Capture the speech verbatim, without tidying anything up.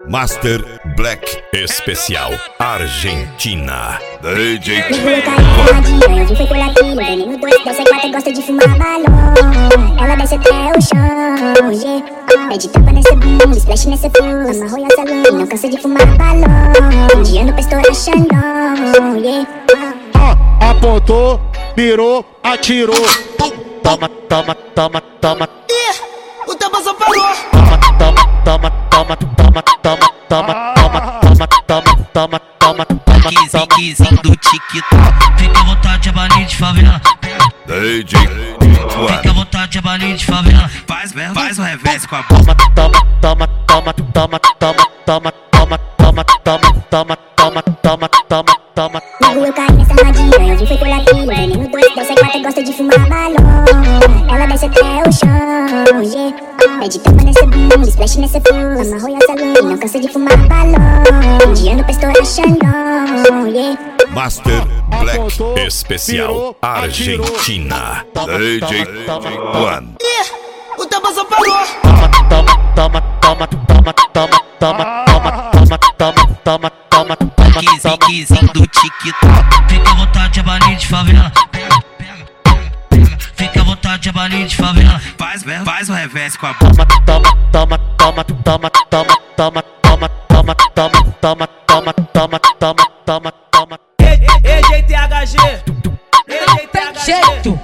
Master Black Especial Argentina. D J Eu vim foi por aqui, no veneno dois, desce quatro, gosta de fumar balão. Ela desce até o chão, yeah. Pede tapa nessa bunda, splash nessa full. Amarrou e a salão, e não cansa de fumar balão. Indiano pra estourar Xandão, yeah. Ah, apontou, mirou, atirou. Toma, toma, toma, toma. Ih, o tempo só parou. Toma, toma, toma, toma, toma, toma, toma, toma, toma, toma, toma, toma, toma. Kizinho, kizinho do TikTok. Fica à vontade, é balinha de favela. D J Fica à vontade, é balinha de favela. Faz, faz o revés com a boca. Toma, toma, toma, toma, toma, toma, toma, toma, toma, toma, toma, toma, toma, toma. Logo eu caí nessa armadilha, eu vim foi por aqui, no veneno dois, desce quatro, gosta de fumar balão. Ela desce até o chão, yeah. Pede tapa nessa bunda, splash nessa full. Amarrou e a salão, e não cansa de fumar balão. Indiano pra estourar Xandão, yeah. Master Black Especial Argentina. D J One. Ih, o tempo só parou. Toma, toma, toma, toma, toma, toma, toma, toma, toma, toma, toma, toma, toma. Kizinho, kizinho do TikTok. Fica à vontade, é balinha de favela. Pega, pega, pega. Fica à vontade, é balinha de favela. Faz, faz o revés com a boca. Toma, toma, toma, toma, toma, toma, toma, toma, toma, toma, toma, toma, toma, toma, toma. E J T H G, E J T H G.